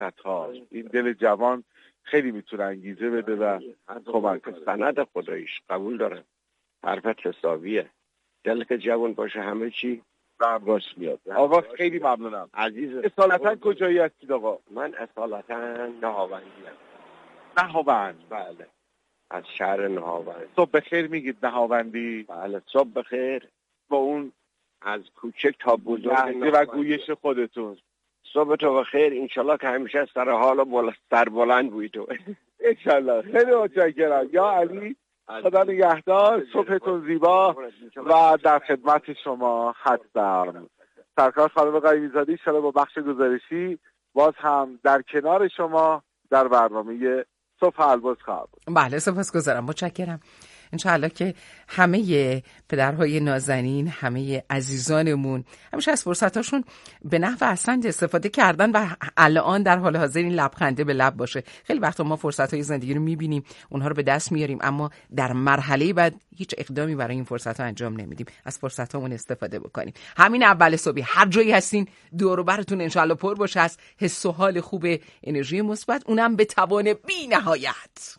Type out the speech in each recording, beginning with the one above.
فرصت‌ها. این دل جوان خیلی میتونه انگیزه بده و کمک کنه. سند خداییش قبول دارم، حرفت حسابیه. دل که جوان باشه همه چی راست میاد. آقا خیلی ممنونم عزیز. اصالتا کجایی هستید آقا؟ من اصالتا نهاوندیم. نهاوند؟ بله، از شهر نهاوند. صبح بخیر میگید نهاوندی؟ بله، صبح بخیر. با اون از کوچک تا بزرگ و گویش خودتون. صبح تو بخیر. انشالله که همیشه سر حال و سر بلند بوی تو. انشالله. خیلی متشکرم یا علی. خدا نگهدار، صبحتون زیبا و در خدمت شما هستم. سرکار خانم قیمی‌زاده انشالله با بخش گزارشی باز هم در کنار شما در برنامه صبح البرز خواهم بود. بله، سپاسگزارم، متشکرم. انشاءالله که همه پدرهای نازنین، همه عزیزانمون همیشه از فرصتاشون به نحو احسن استفاده کردن و الان در حال حاضر این لبخنده به لب باشه. خیلی وقتا ما فرصتهای زندگی رو میبینیم، اونها رو به دست میاریم، اما در مرحله بعد هیچ اقدامی برای این فرصتها انجام نمیدیم. از فرصتامون استفاده بکنیم. همین اول صبح هر جایی هستین دور و برتون انشاءالله پر باشه از حس و حال خوب، انرژی مثبت، اونم به توان بی‌نهایت.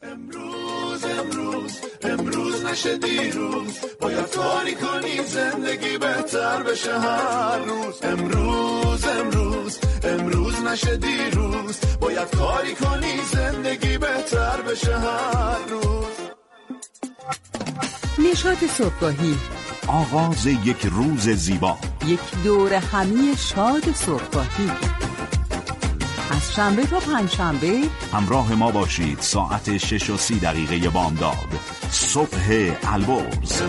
امروز نشه دیروز، باید کاری کنی زندگی بهتر بشه هر روز. امروز نشه دیروز، باید کاری کنی زندگی بهتر بشه هر روز. نشاط صبحگاهی، آغاز یک روز زیبا، یک دور همی شاد صبحگاهی. از شنبه تا پنجشنبه همراه ما باشید. ساعت 6:30 بامداد. صبح البرز.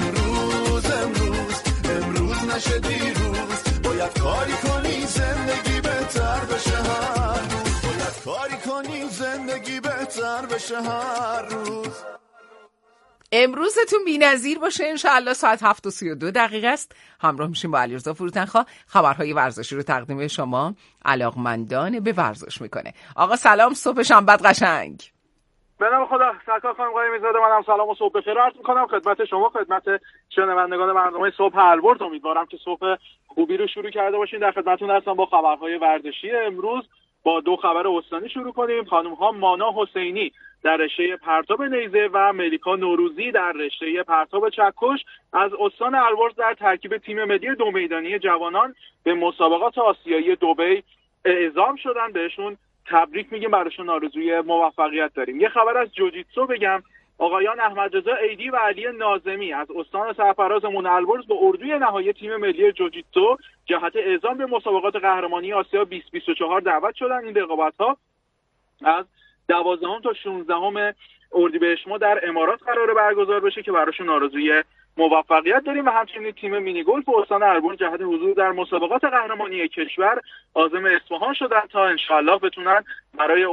امروز نشه دیروز، باید کاری کنی زندگی بهتر بشه هر روز. باید کاری کنی زندگی بهتر بشه هر روز. امروزتون بی‌نظیر باشه انشاءالله. ساعت 7:32 است. همراه میشیم با علیرضا فروتنخواه. خبرهای ورزشی رو تقدیم شما علاقمندان به ورزش میکنه. آقا سلام، صبح شنبه قشنگ. به نام خدا. سرکار خانم قیمی‌زاده، منم سلام و صبح بخیر عرض میکنم خدمت شما، خدمت شنوندگان برنامه صبح البرز. امیدوارم که صبح خوبی رو شروع کرده باشین. در خدمتتون هستم با خبرهای ورزشی امروز. با دو خبر استانی شروع کنیم. خانم‌ها مانا حسینی در رشته پرتاب نیزه و ملیکا نوروزی در رشته پرتاب چکش از استان البرز در ترکیب تیم ملی دو میدانی جوانان به مسابقات آسیایی دبی اعزام شدن. بهشون تبریک میگیم، براشون آرزوی موفقیت داریم. یه خبر از جوجیتسو بگم. آقایان احمد رضا عیدی و علی ناظمی از استان سرفرازمون البرز به اردوی نهایی تیم ملی جوجیتسو جهت اعزام به مسابقات قهرمانی آسیا 2024 دعوت شدن. این رقابت‌ها از 12 تا 16 اردیبهشت ماه در امارات قراره برگزار بشه که براشون آرزوی موفقیت داریم. و همچنین تیم مینی گلف استان البرز جهت حضور در مسابقات قهرمانی کشور عازم اصفهان شدن تا انشالله بتونن برای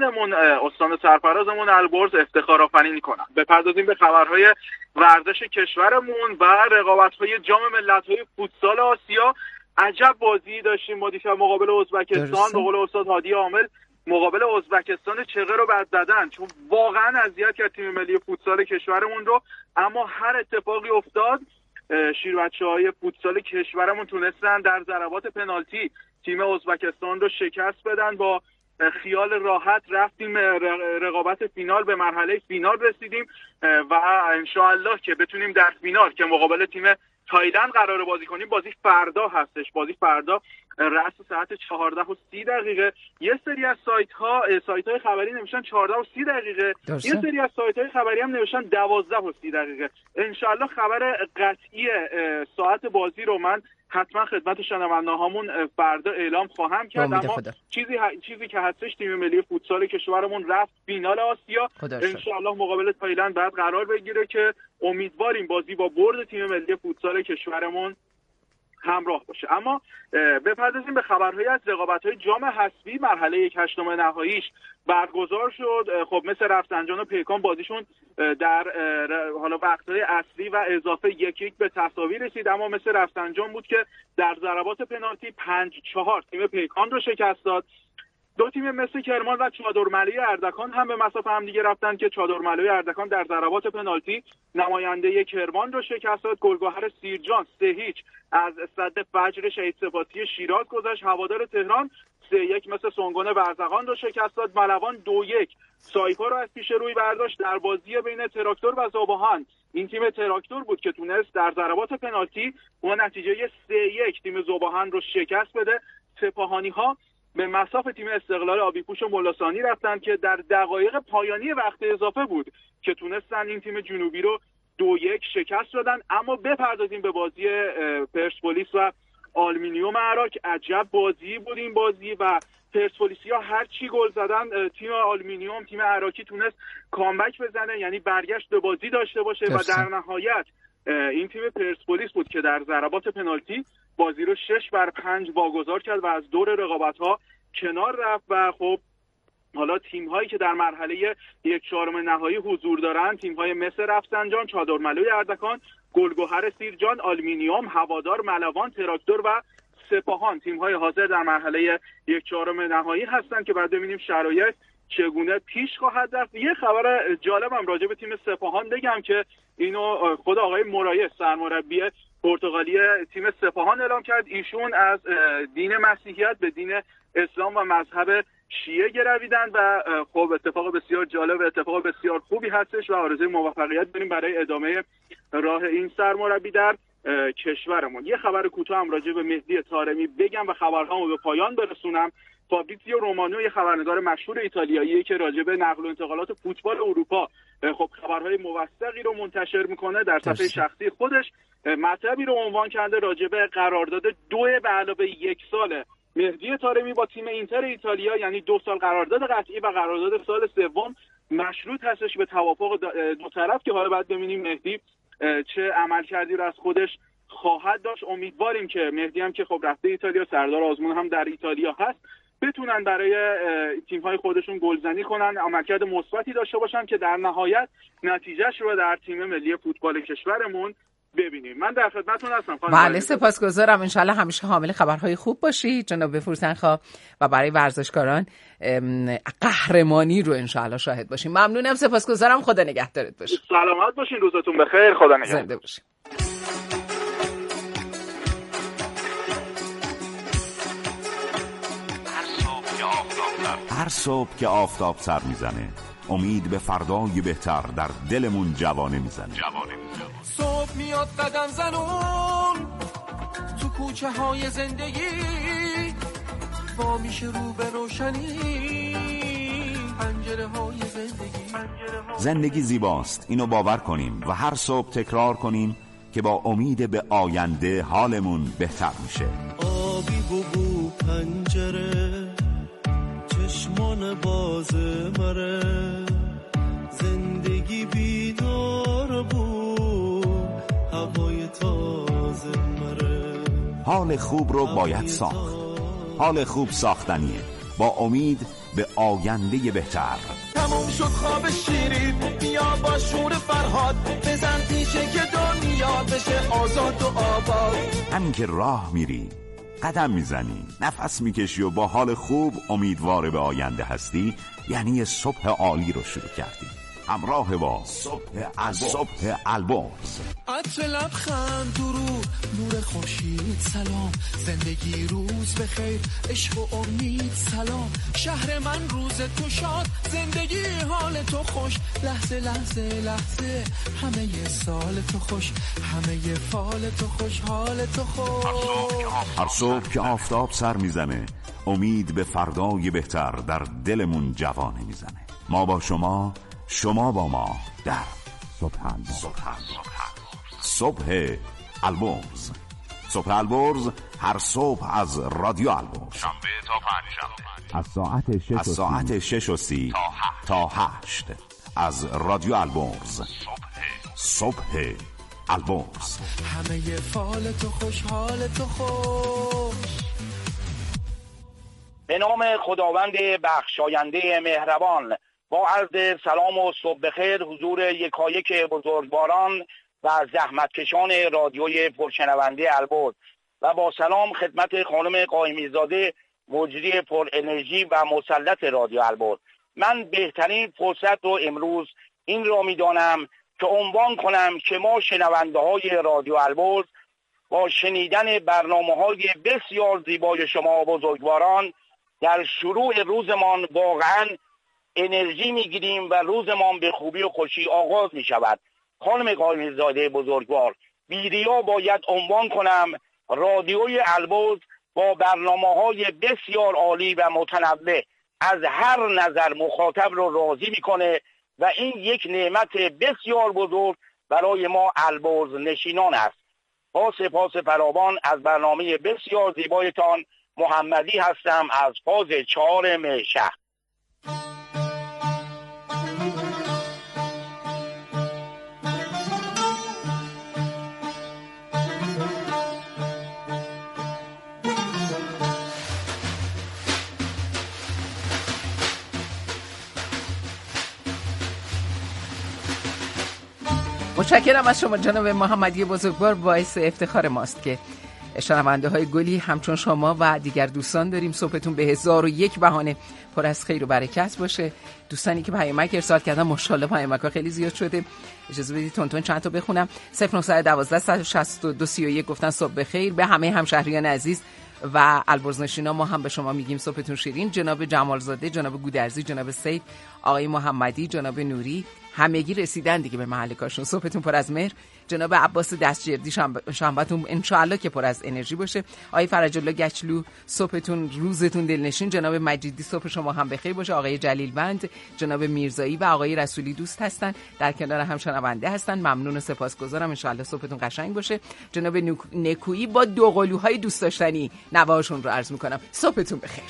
استان سرفرازمون البرز افتخار آفرینی کنن. بپردازیم به خبرهای ورزش کشورمون و رقابت‌های جام ملت‌های فوتسال آسیا. عجب بازی داشتیم ما دیشب مقابل ازبکستان. به قول استاد هادی عامل مقابل ازبکستان چغه رو بعد زدن، چون واقعا اذیت کرد تیم ملی فوتسال کشورمون رو. اما هر اتفاقی افتاد، شیر بچه‌های فوتسال کشورمون تونستن در ضربات پنالتی تیم ازبکستان رو شکست بدن. با خیال راحت رفتیم رقابت فینال، به مرحله فینال رسیدیم و انشاءالله که بتونیم در فینال که مقابل تیم تایلند قراره بازی کنیم، بازی فردا هستش. بازی فردا رأس ساعت 14:30. یه سری از سایت‌های خبری نوشتن 14:30. یه سری از سایت‌های خبری هم نوشتن 12:30. انشالله خبر قطعی ساعت بازی رو من حتما خدمت شنونده‌هامون فردا اعلام خواهم کرد. اما چیزی که هستش، تیم ملی فوتسال کشورمون رفت فینال آسیا. انشالله مقابل تایلند بعد قرار بگیره که امیدواریم بازی با برد تیم ملی فوتسال کشورمون همراه باشه. اما بپردازیم به خبرهایی از رقابت‌های جام حذفی. مرحله 1/8 نهاییش برگزار شد. خب مثل رفسنجان و پیکان بازیشون در حالا وقت‌های اصلی و اضافه 1-1 به تساوی رسید. اما مثل رفسنجان بود که در ضربات پنالتی 5-4 تیم پیکان رو شکست داد. دو تیم مثل کرمان و چادرملوی اردکان هم به مصاف هم دیگه رفتن که چادرملوی اردکان در ضربات پنالتی نماینده کرمان رو شکست داد. گلگهر سیرجان 3-0 از صد فجر شهید سپاسی شیراز گذشت. هوادار تهران 3-1 مثل سنگون برزغان رو شکست داد. ملوان 2-1 سایپا رو از پیش روی برداشت. در بازی بین تراکتور و زاباهان این تیم تراکتور بود که تونست در ضربات پنالتی با نتیجه 3-1 تیم زاباهان رو شکست بده. سپاهانی‌ها به مصاف تیم استقلال آبیپوش و ملاسانی رفتن که در دقایق پایانی وقت اضافه بود که تونستن این تیم جنوبی رو 2-1 شکست دادن. اما بپردازیم به بازی پرسپولیس و آلومینیوم عراق. عجب بازی بود این بازی و پرسپولیسیا هر چی گل زدن تیم آلومینیوم، تیم عراقی تونست کامبک بزنه، یعنی برگشت به بازی داشته باشه و در نهایت این تیم پرسپولیس بود که در ضربات پنالتی بازی رو 6-5 واگذار کرد و از دور رقابت‌ها کنار رفت. و خب حالا تیم‌هایی که در مرحله 1/4 نهایی حضور دارن، تیم‌های مثل رفسنجان، چادرملوی اردکان، گلگهر سیرجان، آلومینیوم، هوادار، ملوان، تراکتور و سپاهان تیم‌های حاضر در مرحله 1/4 نهایی هستند که بعد ببینیم شرایط چگونه پیش خواهد رفت. یه خبر جالبم راجع به تیم سپاهان بگم که اینو خود آقای مرایس سرمربی پرتغالی تیم سپاهان اعلام کرد. ایشون از دین مسیحیت به دین اسلام و مذهب شیعه گرویدن و خب اتفاق بسیار جالب و اتفاق بسیار خوبی هستش و آرزوی موفقیت داریم برای ادامه راه این سرمربی در کشورمون. یه خبر کوتاه هم راجع به مهدی طارمی بگم و خبرهامو به پایان برسونم. فابریزیو رومانو یه خبرنگار مشهور ایتالیایی که راجع به نقل و انتقالات فوتبال اروپا خب خبرهای موثقی رو منتشر میکنه در صفحه شخصی خودش مطلبی رو عنوان کرده راجع به قرارداد 2+1 سال مهدی طارمی با تیم اینتر ایتالیا، یعنی 2 سال قرارداد قطعی و قرارداد سال سوم مشروط هستش به توافق دو طرف که حالا بعد ببینیم مهدی چه عملکردی رو از خودش خواهد داشت. امیدواریم که مهدی هم که خب رفته ایتالیا، سردار آزمون هم در ایتالیا هست، بتونن برای تیم‌های خودشون گلزنی کنن، عملکرد مثبتی داشته باشن که در نهایت نتیجهش رو در تیم ملی فوتبال کشورمون ببینیم. من در خدمتتون هستم. بله سپاسگزارم. انشالله همیشه حامل خبرهای خوب باشید جناب فرسنخا و برای ورزشکاران قهرمانی رو انشالله شاهد باشیم. ممنونم، سپاسگزارم. خدا نگهدارت باشه. سلامت باشین، روزتون بخیر. خدا نگهدار. زنده باشین. هر صبح که آفتاب سر میزنه امید به فردای بهتر در دلمون جوانه میزنه. صبح میاد قدم زنون تو کوچه های زندگی، با میشه رو به روشنی پنجره های زندگی زیباست، اینو باور کنیم و هر صبح تکرار کنیم که با امید به آینده حالمون بهتر میشه. آبی بگو پنجره چشمان باز مره، زندگی بیدار بود هوای تازه مره. حال خوب رو باید ساخت. حال خوب ساختنیه با امید به آینده بهتر. تموم شد خواب شیرین، بیا با شور فرهاد بزن پیشه که دنیا بشه آزاد و آباد. همین که راه میری، قدم میزنی، نفس میکشی و با حال خوب امیدوار به آینده هستی، یعنی صبح عالی رو شروع کردی. همراه با صبح البرز. عطر لبخند درود نور خورشید سلام، زندگی روز بخیر عشق و امید سلام، شهر من روز تو شاد زندگی حال تو خوش، لحظه لحظه لحظه همه سال تو خوش، همه فال تو خوش حال تو خوش. هر صبح که آفتاب سر میزنه امید به فردای بهتر در دلمون جوانه میزنه. ما با شما، شما با ما در صبح البرز. صبح البرز هر صبح از رادیو البرز، شنبه تا پنجشنبه از ساعت 6:30 تا 8 از رادیو البرز. صبح البرز. همه فال تو خوش حال تو خوش. به نام خداوند بخشاینده مهربان، با عرض سلام و صبح بخیر حضور یکایک بزرگواران و زحمتکشان رادیوی پرشنونده البرز و با سلام خدمت خانم قائمیزاده مجری پر انرژی و مسلط رادیو البرز. من بهترین فرصت رو امروز این را میدانم که عنوان کنم که ما شنونده های رادیو البرز با شنیدن برنامه‌های بسیار زیبای شما بزرگواران در شروع روزمان واقعا انرژی میگیریم و روزمان به خوبی و خوشی آغاز می شود. خانم قائمیزاده بزرگوار، بیریا باید عنوان کنم رادیوی البرز با برنامه‌های بسیار عالی و متنوع از هر نظر مخاطب رو راضی میکنه و این یک نعمت بسیار بزرگ برای ما البرز نشینان است. با سپاس فراوان از برنامه بسیار زیبایتان. محمدی هستم از فاز 4 مهشهر. متشکرم از شما جناب محمدی بزرگوار. باعث افتخار ماست که شنونده های گلی همچون شما و دیگر دوستان داریم. صبحتون به 1001 بهانه پر از خیر و برکت باشه. دوستانی که پیامک ارسال کردن ماشاءالله پیامک‌ها خیلی زیاد شده. اجازه بدید تون چند تا بخونم. 0912 162 31 گفتن صبح بخیر به همه همشهریان عزیز و البرز نشینا. ما هم به شما میگیم صبحتون شیرین. جناب جمالزاده، جناب گودرزی، جناب سید، آقای محمدی، جناب نوری همگی رسیدن دیگه به محل کارشون. صبحتون پر از مهر. جناب عباس دستجردی شنبهتون انشالله که پر از انرژی باشه. آقای فرج الله گچلو صبحتون روزتون دلنشین. جناب مجیدی صبح شما هم بخیر باشه. آقای جلیلوند، جناب میرزایی و آقای رسولی دوست هستن، در کنار هم شنونده هستن. ممنون و سپاسگزارم. انشالله صبحتون قشنگ باشه. جناب نکویی با دو قلوهای دوست داشتنی نواشون رو عرض میکنم. صبحتون بخیر.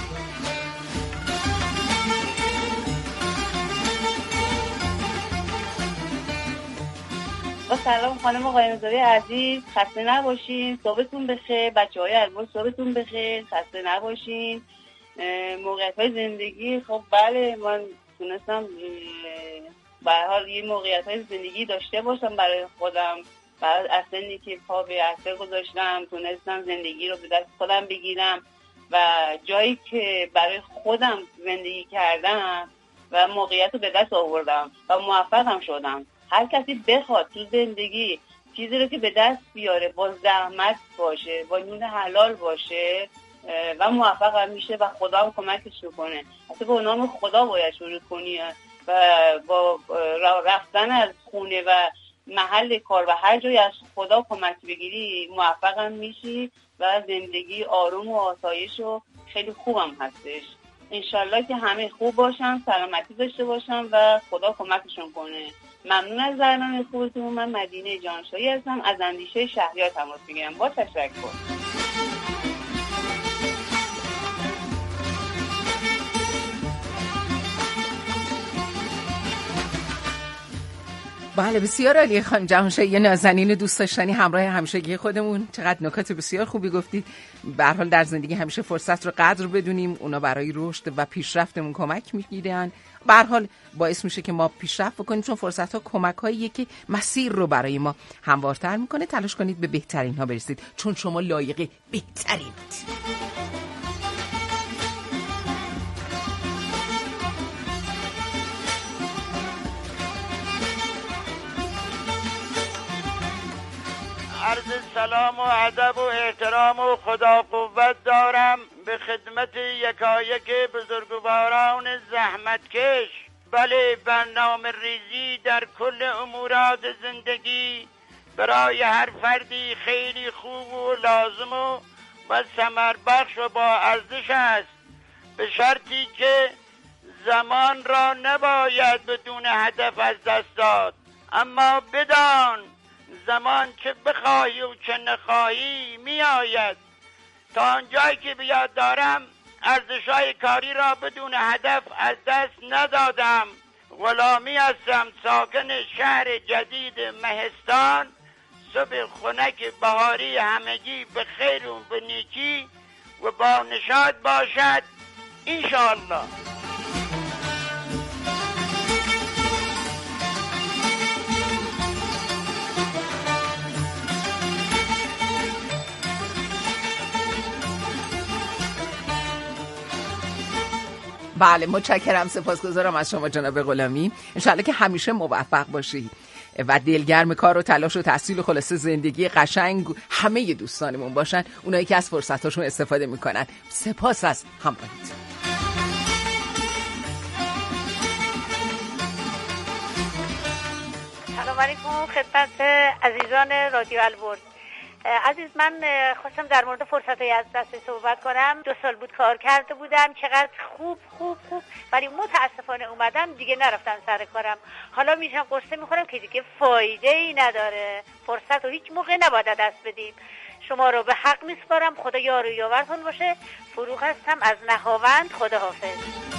سلام خانم قائم‌زاده عزیز، خسته نباشین، صبحتون بخیر. بچه‌های البرز صبحتون بخیر، خسته نباشین. موقعیت‌های زندگی خب بله من تونستم به هر حال یه موقعیت‌های زندگی داشته باشم برای خودم. بعد از سنی که پا به عرصه گذاشتم تونستم زندگی رو به دست خودم بگیرم و جایی که برای خودم زندگی کردم و موقعیت رو به دست آوردم و موفقم شدم. هر کسی بخواد تو زندگی چیزی رو که به دست بیاره با زحمت باشه، با نون حلال باشه و موفق هم میشه و خدا هم کمکش میکنه. اصلا با نام خدا باید شروع کنی و با رفتن از خونه و محل کار و هر جایی از خدا کمک بگیری موفق هم میشی و زندگی آروم و آسایش و خیلی خوبم هستش. انشالله که همه خوب باشن، سلامتی داشته باشن و خدا کمکشون کنه. ممنون از برنامه خوبتون. من مدینه جانشایی هستم، از اندیشه شهریار تماس میگیرم. با تشکر. بله بسیار عالی خانم جهانشاهی، نازنین دوست داشتنی همراه همیشگی خودمون. چقدر نکات بسیار خوبی گفتید. به هر حال در زندگی همیشه فرصت رو قدر بدونیم، اونا برای رشد و پیشرفتمون کمک میگیرن. به هر حال باعث میشه که ما پیشرفت بکنیم، چون فرصت ها کمک‌هاییه که مسیر رو برای ما هموارتر میکنه. تلاش کنید به بهترین ها برسید، چون شما لایق بهترینید. عرض سلام و ادب و احترام و خدا قوت دارم به خدمت یکایک بزرگواران زحمتکش. بله، برنامه ریزی در کل امورات زندگی برای هر فردی خیلی خوب و لازم و ثمر بخش و با ارزش است، به شرطی که زمان را نباید بدون هدف از دست داد. اما بدان زمان چه بخواهی و چه نخواهی می آید. تا آنجایی که بیاد دارم ارزش‌های کاری را بدون هدف از دست ندادم. غلامی هستم، ساکن شهر جدید مهستان. صبح خنک بهاری همگی به خیر و به نیکی و با نشاط باشد انشاءالله. بله متشکرم، سپاسگزارم از شما جناب غلامی. انشالله که همیشه موفق باشی و دلگرم کار و تلاش و تحصیل و خلاصه زندگی قشنگ همه دوستانمون باشن، اونایی که از فرصتاشون استفاده میکنن. سپاس از همراهیت. سلام علیکم خدمت عزیزان رادیو البرز. عزیز من خواستم در مورد فرصت‌های از دست صحبت کنم. 2 سال بود کار کرده بودم، چقدر خوب ولی متاسفانه اومدم دیگه نرفتم سر کارم. حالا میشم قصه میخورم که دیگه فایده ای نداره. فرصت رو هیچ موقع نباید دست بدیم. شما رو به حق میسپارم، خدا یار و یاورتون باشه. فروغ هستم از نهاوند. خداحافظ.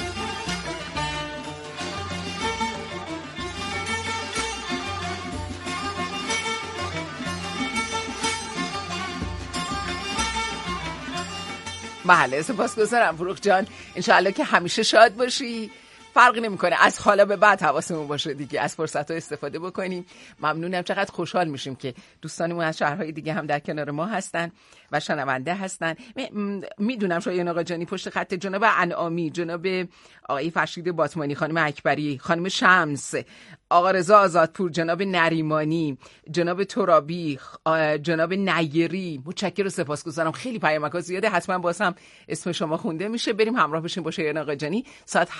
بله سپاسگزارم فروغ جان، انشاءالله که همیشه شاد باشی. فرقی نمیکنه، از حالا به بعد حواسمون باشه دیگه از فرصت‌ها استفاده بکنیم. ممنونم، چقدر خوشحال میشیم که دوستانمون از شهرهای دیگه هم در کنار ما هستن و شنونده هستن. میدونم شایان آقا جانی پشت خط، جناب انعامی، جناب آقای فرشید باتمانی، خانم اکبری، خانم شمس، آقا رضا آزادپور، جناب نریمانی، جناب ترابی، جناب نیری، متشکرم و سپاسگزارم. خیلی پیامک‌ها زیاده، حتما باز هم اسم شما خونده میشه. بریم همراه بشیم با شایان آقا جانی. ساعت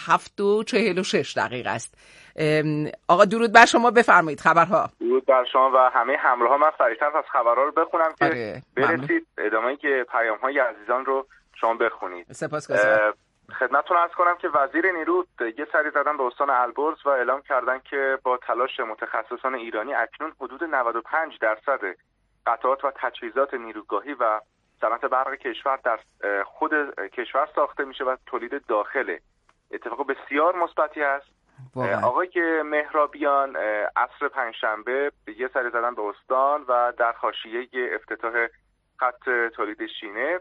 7:46 است. آقا درود بر شما، بفرمایید خبرها. درود بر شما و همه همراها. من سریعتر از خبرها رو بخونم که برسید ادامه‌ای که پیام‌های عزیزان رو شما بخونید. سپاسگزارم. خدمتتون عرض کنم که وزیر نیرو یه سری زدن به استان البرز و اعلام کردن که با تلاش متخصصان ایرانی اکنون حدود 95% قطعات و تجهیزات نیروگاهی و صنعت برق کشور در خود کشور ساخته میشه و تولید داخله. اتفاق بسیار مثبتی است. آقای مهرابیان عصر پنجشنبه یه سری زدن به استان و در حاشیه افتتاح خط تولید شینه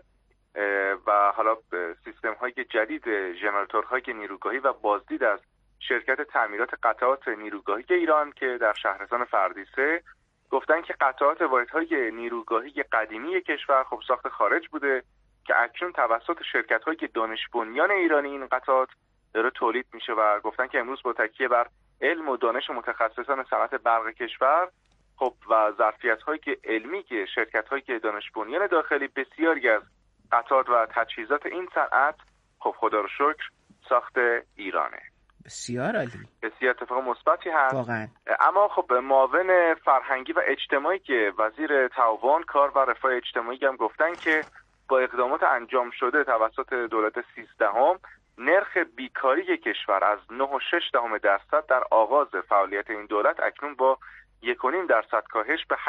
و حالا سیستم های جدید ژنراتورهای نیروگاهی و بازدید از شرکت تعمیرات قطعات نیروگاهی ایران که در شهرستان فردیسه گفتن که قطعات واحدهای نیروگاهی قدیمی کشور خب ساخت خارج بوده که اکنون توسط شرکت های دانش بنیان ایرانی این قطعات داره تولید میشه و گفتن که امروز با تکیه بر علم و دانش متخصصان صنعت برق کشور خب و ظرفیت های علمی که شرکت های دانش بنیان داخلی بسیاری از قطعات و تجهیزات این صنعت خب خدا رو شکر ساخت ایرانه. بسیار عالی، بسیار اتفاق مثبتی هست واقعا. اما خب معاون فرهنگی و اجتماعی که وزیر تعاون کار و رفاه اجتماعی هم گفتن که با اقدامات انجام شده توسط دولت 13 نرخ بیکاری کشور از 9.6% در آغاز فعالیت این دولت اکنون با 1.5% کاهش به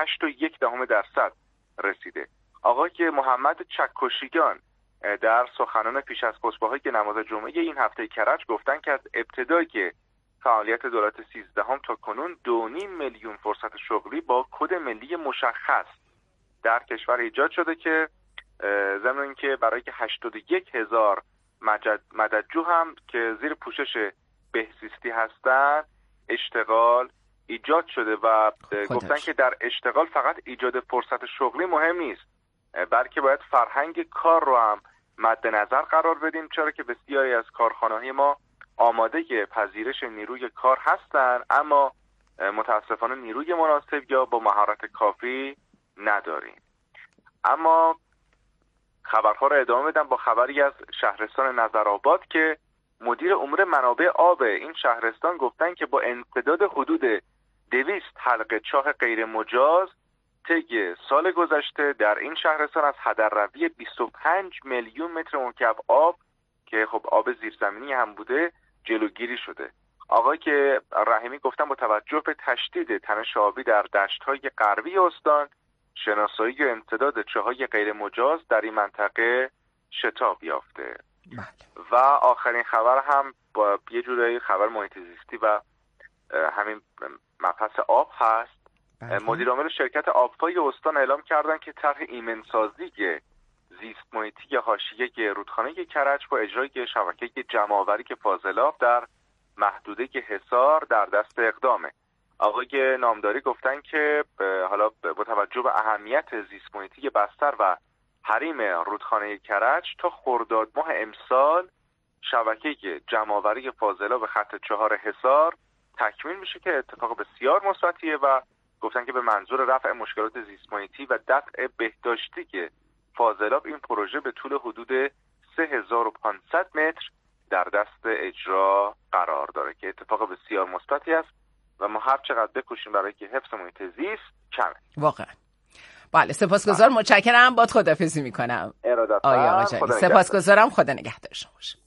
8.1% رسیده. آقای محمد چکشیگان در سخنان پیش از خطبه‌های نماز جمعه این هفته کرج گفتن که از ابتدای که فعالیت دولت 13 تا کنون 2.5 میلیون فرصت شغلی با کد ملی مشخص در کشور ایجاد شده که ضمن اینکه برای 81,000 مددجو هم که زیر پوشش بهزیستی هستند اشتغال ایجاد شده و گفتن که در اشتغال فقط ایجاد فرصت شغلی مهم نیست بلکه باید فرهنگ کار رو هم مد نظر قرار بدیم، چرا که بسیاری از کارخانه‌های ما آماده پذیرش نیروی کار هستند اما متاسفانه نیروی مناسب یا با مهارت کافی نداریم. اما خبرها رو ادامه بدم با خبری از شهرستان نظرآباد که مدیر امور منابع آب این شهرستان گفتن که با امتداد حدود 200 حلقه چاه غیر مجاز طی سال گذشته در این شهرستان از هدرروی 25 میلیون متر مکعب آب که خب آب زیرزمینی هم بوده جلوگیری شده. آقای که رحیمی گفتن با توجه به تشدید تنش آبی در دشت‌های غربی استان شناسایی و امتداد چاه‌های غیر مجاز در این منطقه شتاب یافته. و آخرین خبر هم با یه جورایی خبر محیط زیستی و همین مبحث آب هست. مدیر عامل شرکت آبپای استان اعلام کردن که طرح ایمنسازی زیست محیطی حاشیه رودخانه کرج با اجرای شبکه جمع‌آوری فاضلاب در محدوده حصار در دست اقدامه. آقای نامداری گفتن که حالا با توجه به اهمیت زیست محیطی بستر و حریم رودخانه کرج تا خرداد ماه امسال شبکه جمع‌آوری فاضلاب خط 4 حصار تکمیل میشه که اتفاق بسیار مثبتیه و گفتن که به منظور رفع مشکلات زیست محیطی و دفع بهداشتی فاضلاب این پروژه به طول حدود 3500 متر در دست اجرا قرار داره که اتفاق بسیار مثبتی است و ما هر چقدر بکوشیم برای که حفظ محیط زیست کمه. واقعا. بله سپاسگزارم، متشکرم، باد خداحافظی میکنم. آقای آقاجانی سپاسگزارم، خدا نگهدار شما باشه.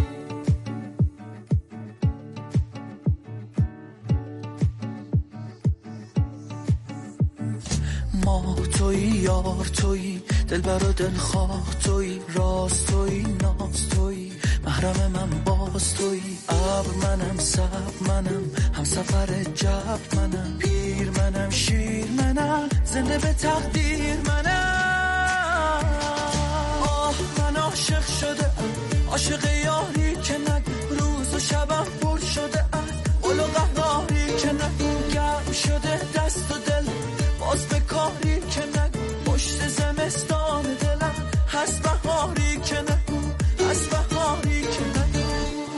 ما تویی یار تویی دلبر و دلخواه تویی راست تویی ناز تویی محرم من باز تویی ابر منم سب منم هم سفر جب منم پیر منم شیر منم زنده به تقدیر منم آه من عاشق شده عاشق یاری که نگو روز و شبم پر شده قل و قهاری که نگو گرم شده دست و دل باز به کاری که نگو پشت زمستان دلم هست بهاری که نگو هست بهاری که نگو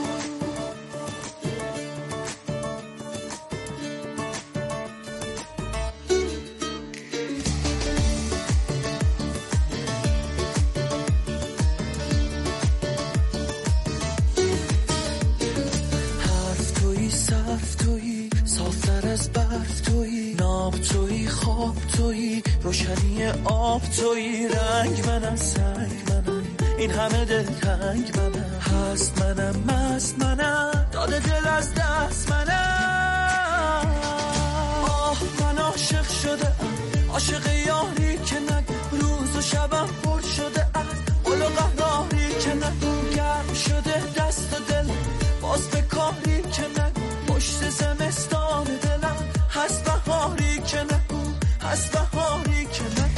حرف تویی صرف تویی صافتر از برف تویی ناب تویی خواب تویی روشنی آب تویی رنگ منم سنگ منم این همه دل تنگ منم هست منم مست منم داده دل از دست منم آه من عاشق شده عاشق یاری که نگو روز و شبم پر شده قل و قهاری که نگو گرم شده دست و دل باز به کاری که نگو پشت زمستان دلم هست بهاری که نگو هست بهاری که نگو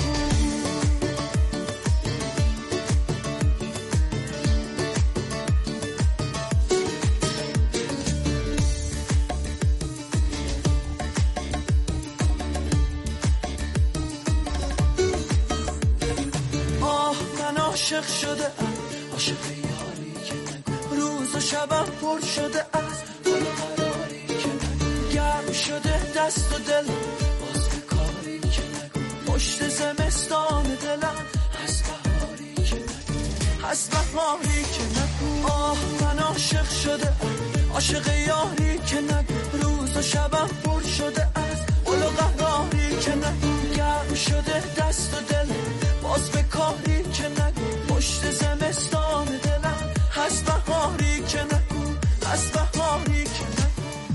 آه من عاشق شده عاشق یاری که نگو روز و شبم پر شده از قل و قراری که نگو گرم شده دست و دل باز به کاری که نگو پشت زمستان دلم هست بهاری که نگو هست بهاری که نگو آه من عاشق شده عاشق یاری که نگو روز و شبم پر شده از قل و قراری که نگو گرم شده دست و دل باز به کاری که نگو پشت زمستان دلم هست بهاری که نگو هست بهاری که نگو.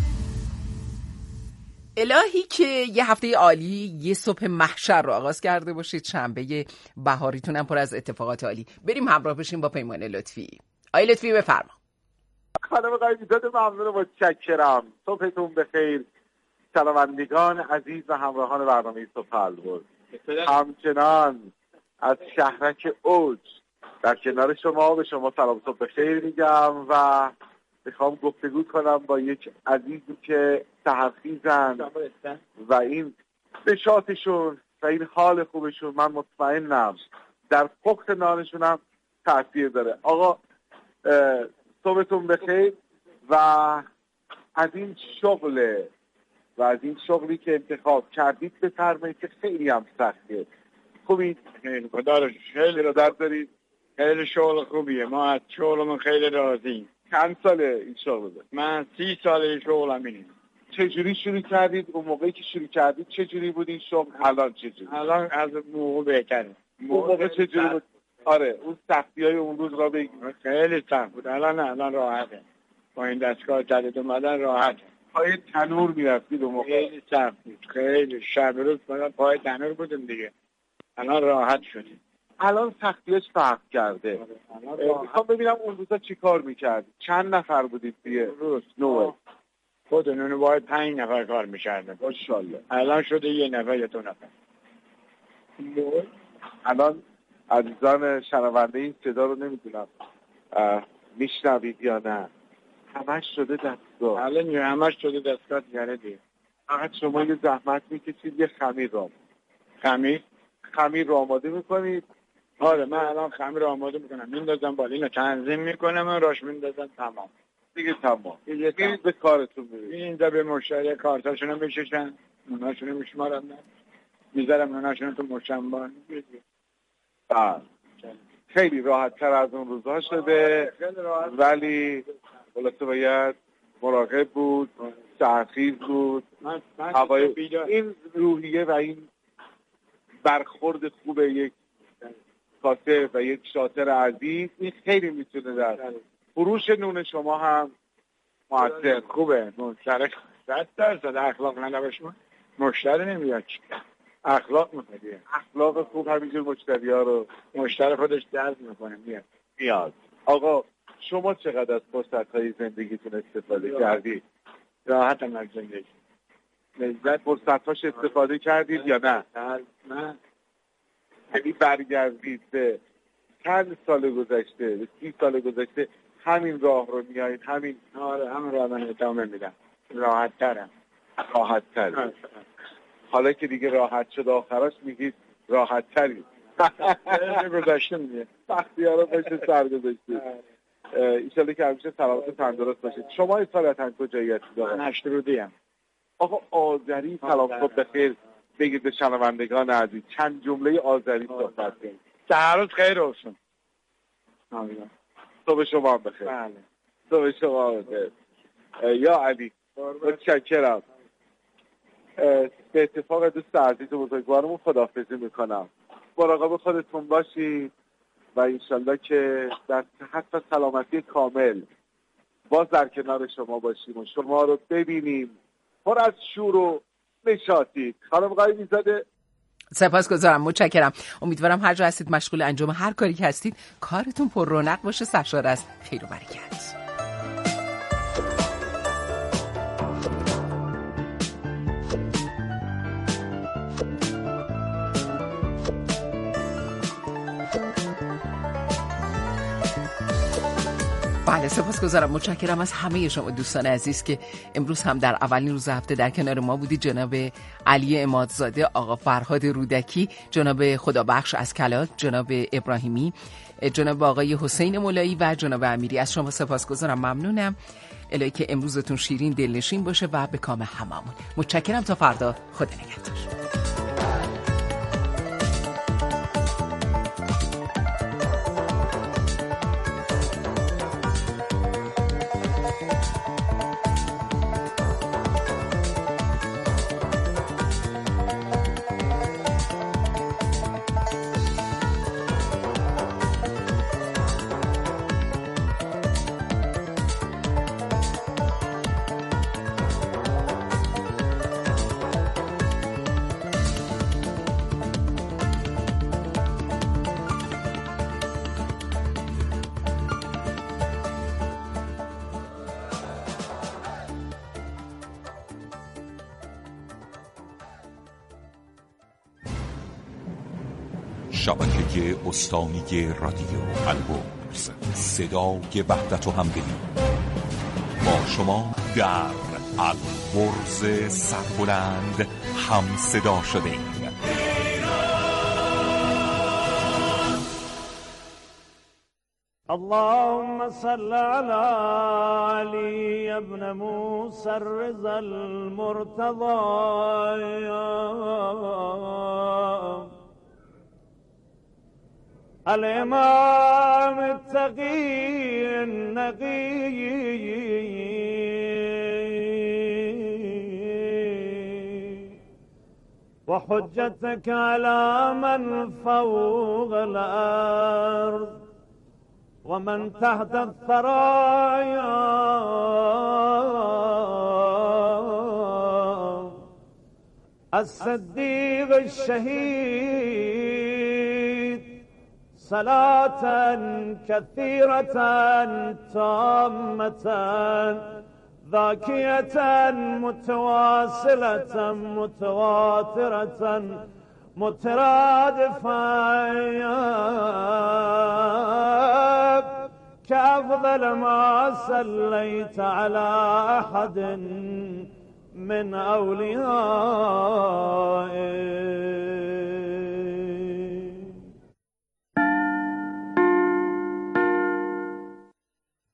الهی که یه هفته عالی، یه صبح محشر رو آغاز کرده باشید. شنبه بهاریتون هم پر از اتفاقات عالی. بریم همراه بشیم با پیمان لطفی. آقای لطفی بفرما. خانم قایمیزاده ممنون و متشکرم. صبحتون بخیر شنوندگان عزیز و همراهان برنامه صبح البرز. همچنان از شهرک اوج در کنار شما به شما سلام صبح بخیر میگم و میخوام گفتگو کنم با یک عزیزی که سحرخیزن و این نشاطشون و این حال خوبشون من مطمئنم در پخت نانشون هم تاثیر داره. آقا صبحتون بخیر و از این شغلی که انتخاب کردید بفرمایید که خیلی هم سختیه. خوبید؟ خدا رو خیلی رو درد دارید. خیلی شغل خوبیه، ما از شغلمون خیلی راضیم. چند ساله این شغل ده؟ من 30 ساله این شغلم اینه. چجوری شروع کردید؟ اون موقعی که شروع کردید چجوری بود این شغل؟ الان چجوری؟ الان از موقع بهتره. اون موقع چجوری بود؟ آره اون سختی‌های اون روز را بگیم. خیلی سخت بود. الان راحته. با این دستگاه جدید اومدن راحته. پای تنور میرفتید اون موقع؟ خیلی سخت بود. خیلی شب روز پای تنور بودیم دیگه. الان راحت شدیم. الان سختیش فرق کرده. میخوام ببینم اون روزا چی کار میکردید؟ چند نفر بودید دیگه؟ روز نوه خودمون باید 5 نفر کار میکردن. ماشاءالله. الان شده 1 نفر یا 2 نفر. الان عزیزان شنونده این صدا رو نمیدونم میشنوید یا نه، همش شده دستگاه. الان همش شده دستگاه دیگه دیگه. فقط شما یه زحمت میکشید، یه خمیر رو آماده میکنید آره من الان خمیر آماده میکنم، میندازم بالا، اینو تنظیم میکنم و راش میندازم، تمام دیگه تمام. این به کارتون میرید. اینجا به مشتری کارتاشونو بششن، اوناشونو میشمارم، میذارم اوناشونو تو مشنبان. خیلی راحت تر از اون روزها شده، ولی خلاصه باید مراقب بود، سرخیز بود. این روحیه و این برخورد خوب یک کاسب و یک شاطر عزیز، این خیلی میتونه در فروش نون شما هم مؤثر. خوبه. مشتری 100% اخلاق نداشت مشتری نمیاد، اخلاق میخواد. اخلاق خوب همینجور مشتری خودش درد میکنه میاد. آقا شما چقدر از فرصت‌های زندگیتون استفاده کردید؟ راحتم از زندگی. لذت فرصت‌هاش استفاده کردید یا نه؟ نه. یعنی برگردید به چند سال گذشته، به 30 سال گذشته، همین راه رو میایید، همین راه من ادامه میدم. راحت تر. حالا که دیگه راحت شد آخراش میگید راحت تری. گذاشته میگه. بختیارا باشه سر گذاشته. ایشالا که همیشه سلامت و تندرست باشید. شما اصالتا کجایی هستید؟ من هشترودیم. آقا آذری سلام صبح بخیر بگید به شنوندگان عزیز. چند جمله آذری صحبت کنید. سهرات خیر olsun. صبح شما هم بخیر. بله. صبح شما هم بخیر. یا علی متشکرم. به اتفاق دوست عزیز و بزرگوارمون خداحافظی میکنم. مراقب خودتون باشید و انشالله که در صحت و سلامتی کامل باز در کنار شما باشیم و شما رو ببینیم پر از شور و نشاطید. خانم قایمیزاده سپاسگزارم، متشکرم. امیدوارم هر جا هستید مشغول انجام هر کاری که هستید کارتون پر رونق باشه، سرشار از خیر و برکت. بله سپاسگزارم، متشکرم از همه شما دوستان عزیز که امروز هم در اولین روز هفته در کنار ما بودید. جناب علی عمادزاده، آقا فرهاد رودکی، جناب خدابخش از کلات، جناب ابراهیمی، جناب آقای حسین مولایی و جناب امیری. از شما سپاسگزارم، ممنونم. الهی که امروزتون شیرین دلنشین باشه و به کام هممون. متشکرم، تا فردا، خدا نگهدار. شبکه استانی رادیو البرز، صدای وحدت و همدلی با شما در البرز سربلند هم صدا شده ایم. اللهم صل على علي ابن موسى الرضا المرتضى الإمام التقي النقي وحجتك على من فوق الأرض ومن تحت الثرايا الصديق الشهيد صلاة كثيرة تامة ذاكية متواصلة متواترة مترادفة كأفضل ما صليت على أحد من أوليائك.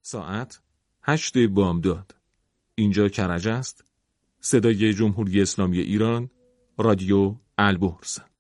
ساعت 8 بامداد. اینجا کرج است. صدای جمهوری اسلامی ایران، رادیو البرز.